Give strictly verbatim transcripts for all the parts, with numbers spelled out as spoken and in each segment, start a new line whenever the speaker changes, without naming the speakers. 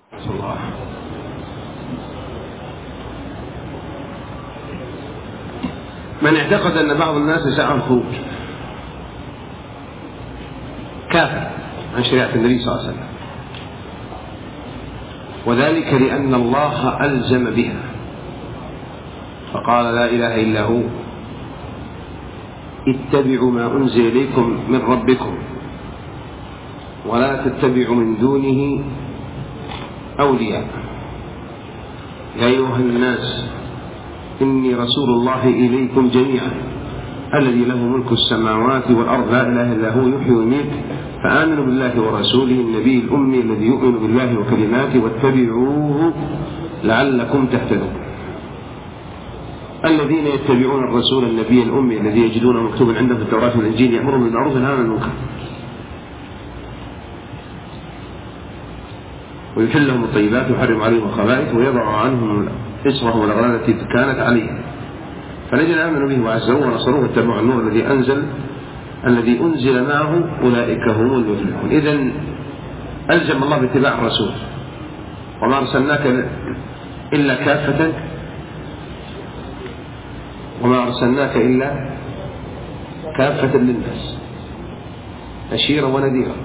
الله. من اعتقد أن بعض الناس يسعى الخروج كافر عن شريعة النبي صلى الله عليه وسلم، وذلك لأن الله ألزم بها فقال لا إله إلا هو اتبعوا ما أنزل إليكم من ربكم ولا تتبعوا من دونه أولياء. يا أيها الناس إني رسول الله إليكم جميعا الذي له ملك السماوات والأرض لا إله إلا هو يحيي ويميت فآمنوا بالله ورسوله النبي الأمي الذي يؤمن بالله وكلماته واتبعوه لعلكم تهتدون. الذين يتبعون الرسول النبي الأمي الذي يجدونه مكتوبا عندهم في التوراة والإنجيل يأمرهم بالمعروف وينهون عن المنكر ويحل لهم الطيبات ويحرم عليهم الخبائث ويضع عنهم إصرهم والأغلال التي كانت عليهم. فالذين آمنوا به وعزروه ونصروه واتبعوا النور الذي أنزل الذي أنزل معه أولئك هم المفلحون. إذن ألزم الله باتباع الرسول وما أرسلناك إلا كافة وما أرسلناك إلا كافة للناس بشيرا ونذيرا.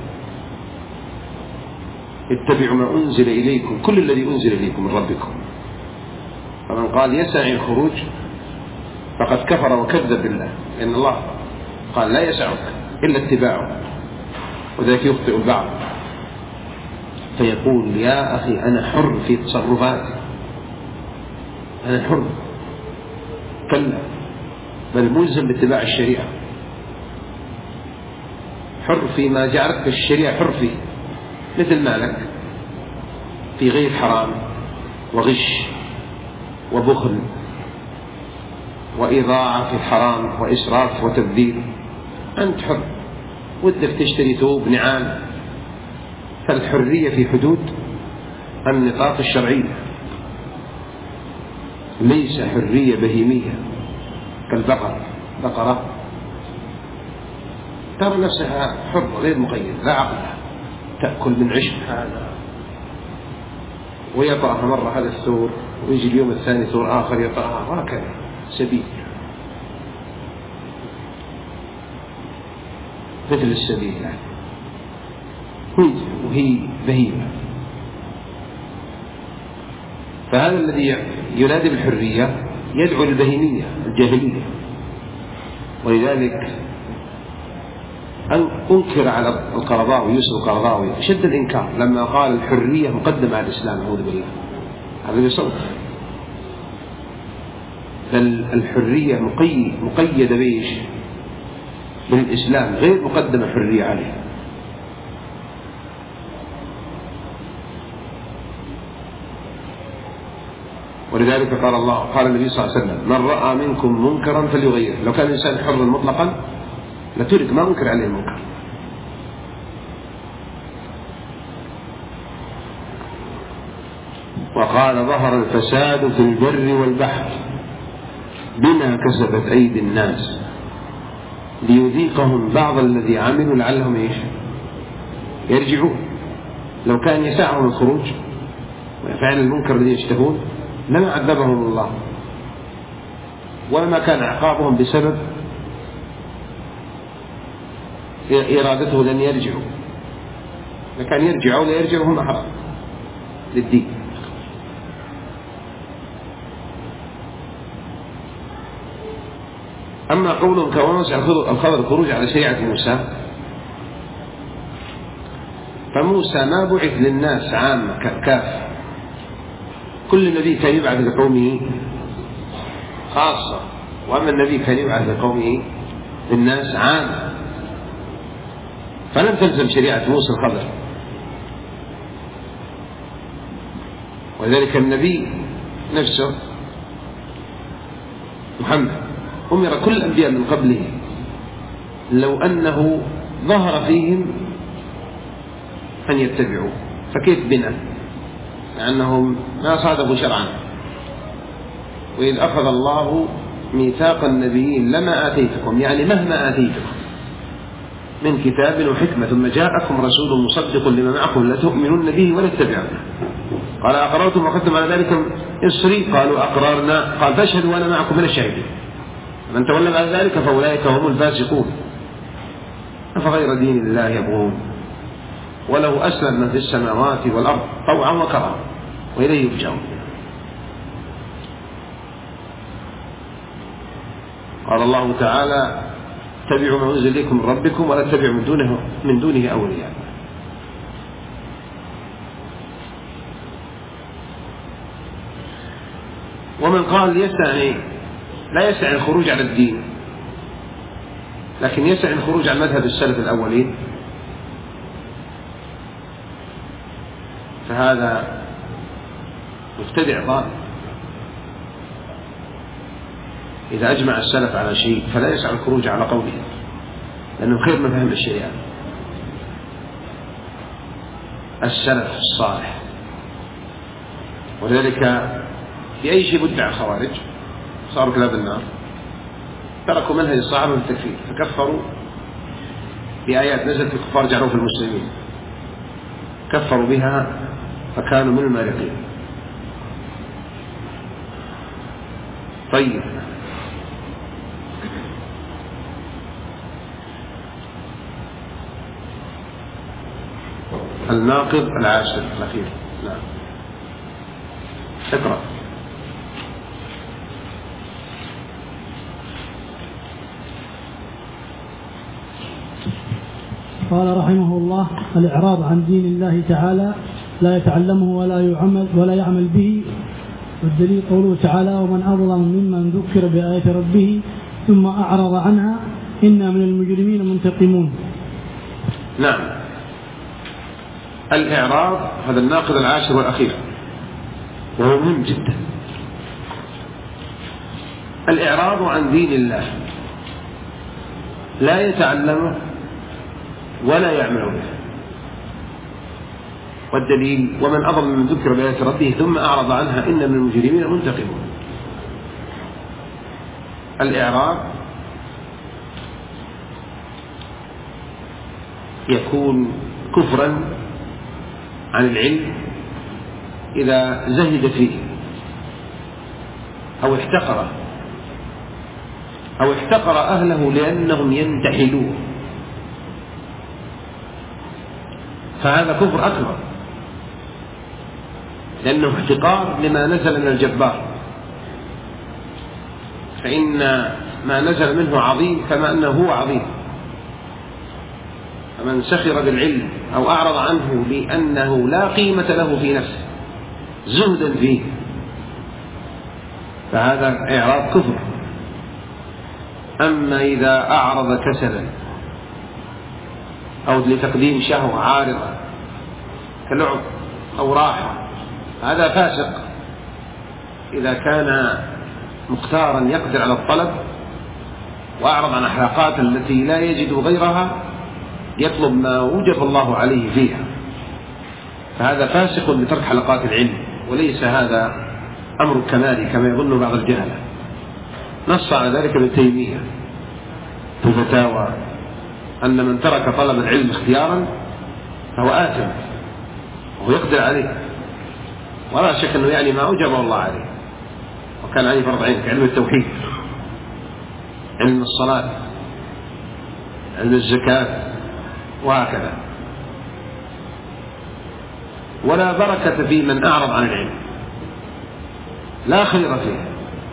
اتبعوا ما أنزل إليكم كل الذي أنزل إليكم من ربكم. فمن قال يسعى الخروج فقد كفر وكذب بالله، لأن الله قال لا يسعك إلا اتباعه، وذلك يخطئ البعض فيقول يا أخي أنا حر في تصرفاتي، أنا حر. كلا، بل ملزم باتباع الشريعة، حر فيما جعلت الشريعة حر فيه، مثل مالك في غير حرام وغش وبخل وإضاعة في الحرام وإسراف وتبذير، أنت حر. ودك تشتري ثوب نعال، فالحرية في حدود النطاق الشرعي، ليس حرية بهيمية كالبقر بقرة ترى نفسها حر غير مقيد لا عقل، تأكل من عشب هذا ويطأها مرة هذا الثور ويجي اليوم الثاني ثور آخر يطأها، هكذا سبيل مثل السبيل يعني. وهي بهيمة. فهذا الذي ينادي بالحرية يدعو للبهيمية الجاهلية، ولذلك أنكر على القرضاوي يوسف القرضاوي شد الإنكار لما قال الحرية مقدمة على الإسلام، أعوذ بالله، هذا بصوت. بل الحرية مقيدة بيش بالإسلام، غير مقدمة حرية عليه. ولذلك قال الله قال النبي صلى الله عليه وسلم من رأى منكم منكرا فليغيره. لو كان الإنسان حرا مطلقا لترك ما منكر عليه المنكر. وقال ظهر الفساد في البر والبحر بما كسبت أيدي الناس ليذيقهم بعض الذي عملوا لعلهم ايش يرجعون. لو كان يسعهم الخروج وفعل المنكر الذي يشتهون لما عذبهم الله، وما كان عقابهم بسبب إرادته لن يرجعوا، لكان يرجعوا لا يرجعوا هم أحرار للدين. أما قولهم كونس الخضر الخروج على شريعة موسى، فموسى ما بعث للناس عامة كافة، كل نبي كان يبعث لقومه خاصة، وأما النبي كان يبعث لقومه للناس عامة، فلم تلزم شريعة موسى الخضر. ولذلك النبي نفسه محمد أمر كل الأنبياء من قبله لو أنه ظهر فيهم أن يتبعوا، فكيف بنا لأنهم ما صادقوا شرعا. وإذ أخذ الله ميثاق النبيين لما آتيتكم، يعني مهما آتيتكم من كتاب وحكمة ثم جاءكم رسول مصدق لما معكم لتؤمنون به ولتتبعونه. قال أقررتم وأخذتم على ذلك إصري؟ قالوا أقررنا. قال فاشهدوا وأنا معكم من الشاهدين. من تولى بعد ذلك فأولئك هم الفاسقون. أفغير دين الله يبغون وله أسلم من في السماوات والأرض طوعا وكرها وإليه يرجعون. قال الله تعالى اتبعوا ما أنزل إليكم من ربكم ولا تتبعوا من دونه من دونه أولياء. ومن قال يسعى لا يسعى الخروج على الدين لكن يسعى الخروج عن مذهب السلف الأولين، فهذا مبتدع ضال. إذا أجمع السلف على شيء فلا يسعى الخروج على قوله، لأنه خير من فهم الشريعة. السلف الصالح. ولذلك بأي شيء بدع الخوارج صاروا كلاب النار، تركوا منهج الصحابة في التكفير فكفروا بآيات نزلت في الكفار جعلوا في المسلمين، كفروا بها فكانوا من المارقين. طيب الناقض العاشر الأخير. نعم اقرأ.
قال رحمه الله: الإعراض عن دين الله تعالى لا يتعلمه ولا يعمل ولا يعمل به. والدليل قوله تعالى: ومن أظلم ممن ذكر بآيات ربه ثم أعرض عنها إنا من المجرمين منتقمون.
نعم، الإعراض هذا الناقض العاشر والأخير وهو مهم جدا. الإعراض عن دين الله لا يتعلمه ولا يعمل به. والدليل: ومن أظلم من ذكر بآيات ربه ثم أعرض عنها إنا من المجرمين منتقمون. الإعراض يكون كفرا عن العلم إذا زهد فيه أو احتقره أو احتقر أهله لأنهم ينتحلوه، فهذا كفر أكبر، لأنه احتقار لما نزل من الجبار. فإن ما نزل منه عظيم كما أنه هو عظيم. فمن سخر بالعلم أو أعرض عنه لأنه لا قيمة له في نفسه زهدا فيه فهذا إعراض كفر. أما إذا أعرض كسلا أو لتقديم شهوة عارضة كاللعب أو راحة هذا فاسق. إذا كان مختارا يقدر على الطلب وأعرض عن أحلاقات التي لا يجد غيرها يطلب ما وجب الله عليه فيها، فهذا فاسق بترك حلقات العلم، وليس هذا أمر كمالي كما يظن بعض الجهلة. نص على ذلك ابن تيمية في الفتاوى أن من ترك طلب العلم اختيارا فهو آثم وهو يقدر عليه، ولا شك أنه يعني ما أوجب الله عليه وكان عليه فرض عين كعلم التوحيد، علم الصلاة، علم الزكاة وهكذا. ولا بركة في من أعرض عن العلم، لا خير فيه،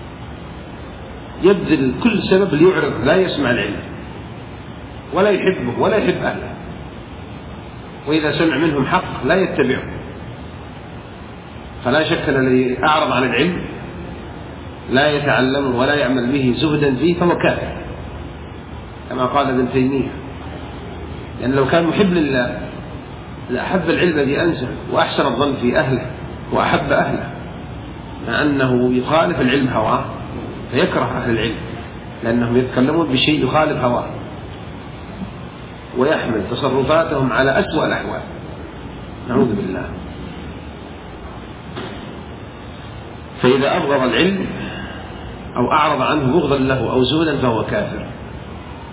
يبذل كل سبب ليعرض، لا يسمع العلم ولا يحبه ولا يحب أهله، وإذا سمع منهم حق لا يتبعه. فلا شك أن الذي أعرض عن العلم لا يتعلمه ولا يعمل به زهدا فيه فهو كافر كما قال ابن تيمية، لأن لو كان محب لله لأحب العلم الذي أنزل وأحسن الظن في أهله وأحب أهله، مع أنه يخالف العلم هواه فيكره أهل العلم لأنهم يتكلمون بشيء يخالف هواه ويحمل تصرفاتهم على أسوأ الأحوال، نعوذ بالله. فإذا أبغض العلم أو أعرض عنه بغضا له أو زهدا فهو كافر.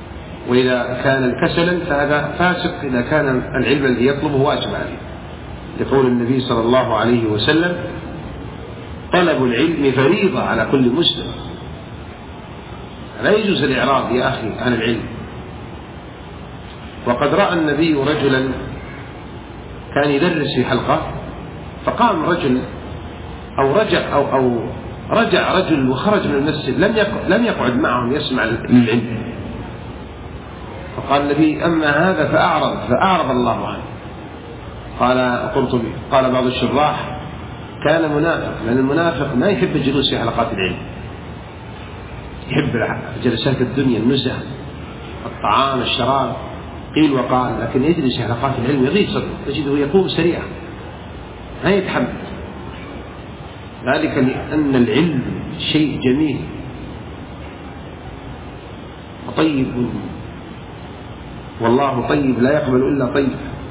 وإذا كان كسلا فهذا فاسق إذا كان العلم الذي يطلبه واجب عليه. لقول النبي صلى الله عليه وسلم: طلب العلم فريضة على كل مسلم. لا يجوز الإعراض يا أخي عن العلم. وقد رأى النبي رجلا كان يدرس في حلقة، فقام رجل أو رجع أو, أو رجع رجل وخرج من المسجد، لم يقعد, لم يقعد معهم يسمع للعلم. فقال النبي: أما هذا فأعرض فأعرض الله عنه. قال قرطبي قال بعض الشراح: كان منافق، لأن المنافق ما يحب الجلوس في حلقات العلم، يحب جلسات الدنيا، النزهة، الطعام، الشراب، قيل وقال، لكن يجلس في حلقات العلم يغيب صدره، تجده يقوم سريعا ما يتحمل ذلك، لأن العلم شيء جميل وطيب، والله طيب لا يقبل إلا طيب.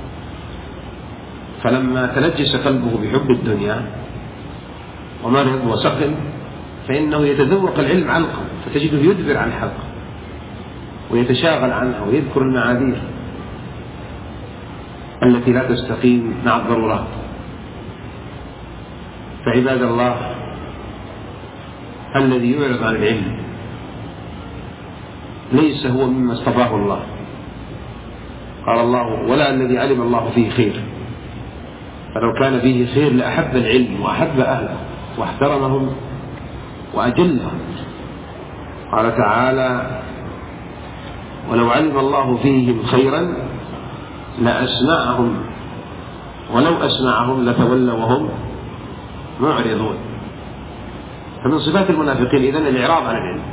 فلما تلجس قلبه بحب الدنيا ومرض وسقم، فإنه يتذوق العلم علقا، فتجده يدبر عن الحلقة ويتشاغل عنها ويذكر المعاذير التي لا تستقيم مع الضرورات. فعباد الله، الذي يعرض عن العلم ليس هو مما اصطفاه الله. قال الله: ولا الذي علم الله فيه خير. فلو كان فيه خير لأحب العلم وأحب أهله واحترمهم وأجلهم. قال تعالى: ولو علم الله فيهم خيرا لأسمعهم ولو أسمعهم لتولوا وهم معرضون. فمن صفات المنافقين إذن الإعراض عن العلم،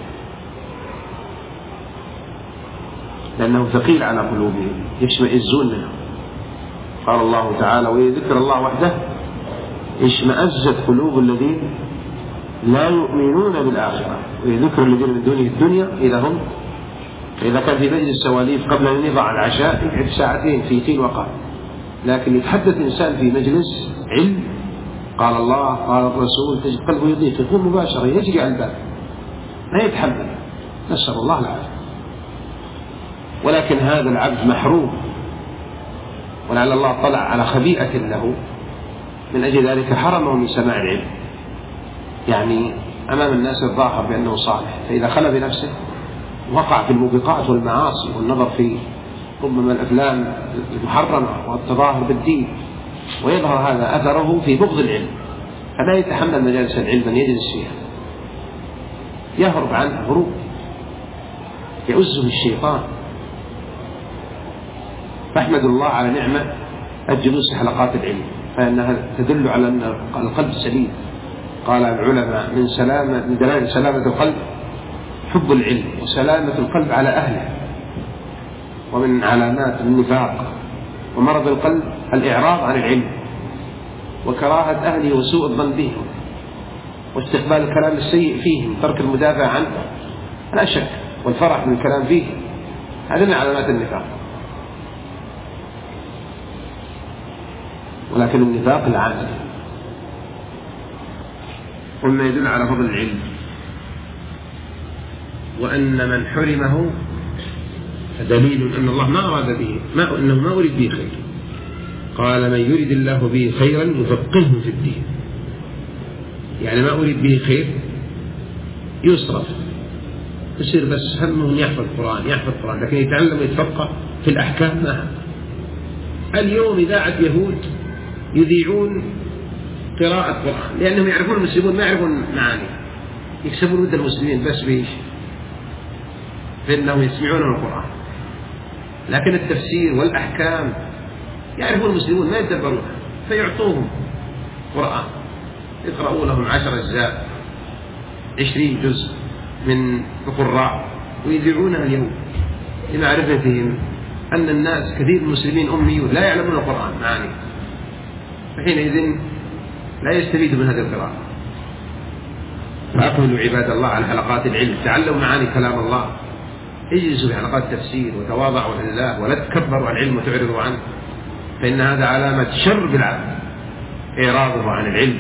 لأنه ثقيل على قلوبهم يشمئزون منه. قال الله تعالى: ويذكر الله وحده اشمأزت قلوب الذين لا يؤمنون بالآخرة، ويذكر الذين من دونه الدنيا إذا هم إذا كان في مجلس سواليف قبل أن يضع العشاء يقعد ساعتين في قيل وقال، لكن يتحدث إنسان في مجلس علم قال الله قال الرسول تجد قلبه يضيق، يقوم مباشرة يجري على الباب لا يتحمل، نسأل الله العافية. ولكن هذا العبد محروم، ولعل الله طلع على خبيئة له من أجل ذلك حرمه من سماع العلم. يعني أمام الناس الظاهر بأنه صالح، فإذا خلى بنفسه وقع في الموبقات والمعاصي والنظر في ربما الأفلام المحرمة والتظاهر بالدين، ويظهر هذا أثره في بغض العلم، فلا يتحمل مجالس العلم أن يجلس فيها، يهرب عنها هروب يعزه الشيطان. فاحمد الله على نعمة الجلوس في حلقات العلم، فإنها تدل على أن القلب سليم. قال العلماء: من سلامة من دلائل سلامة القلب حب العلم، وسلامة القلب على أهله. ومن علامات النفاق ومرض القلب الإعراض عن العلم وكراهة أهله وسوء الظن بهم واستقبال الكلام السيء فيهم، ترك المدافع عنه لا شك، والفرح من الكلام فيه، هذا من علامات النفاق. ولكن النفاق العام وما يدل على فضل العلم، وأن من حرمه دليل أن الله ما أراد به ما أنه ما أريد به خير. قال: من يريد الله به خيرا يفقهه في الدين. يعني ما أريد به خير يصرف، يصير بس همه يحفظ القرآن يحفظ القرآن لكن يتعلم ويتفقه في الأحكام. ما اليوم إذاعة يهود يذيعون قراءة قرآن لأنهم يعرفون المسلمون ما يعرفون معاني، يكسبون ود المسلمين بس بيش فإنهم يسمعون القرآن، لكن التفسير والأحكام يعرفون المسلمون ما يتدبرونها، فيعطوهم قرآن يقرأوا لهم عشر أجزاء عشرين جزء من القراء ويذيعونها اليوم لمعرفتهم أن الناس كثير من المسلمين أميون لا يعلمون القرآن معاني، فحينئذ لا يستفيدوا من هذه القراءة. فأقبلوا عباد الله على حلقات العلم، تعلموا معاني كلام الله، اجلسوا في حلقات التفسير وتواضعوا لله ولا تكبروا عن العلم وتعرضوا عنه، فإن هذا علامة شر بالعبد، إعراضه عن العلم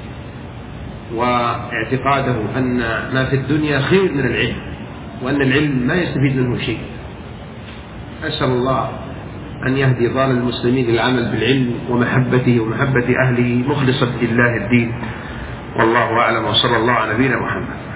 واعتقاده أن ما في الدنيا خير من العلم، وأن العلم ما يستفيد منه شيء. أسأل الله أن يهدي ضال المسلمين للعمل بالعلم ومحبته ومحبة أهله مخلصا لله الدين. والله أعلم، وصلى الله على نبينا محمد.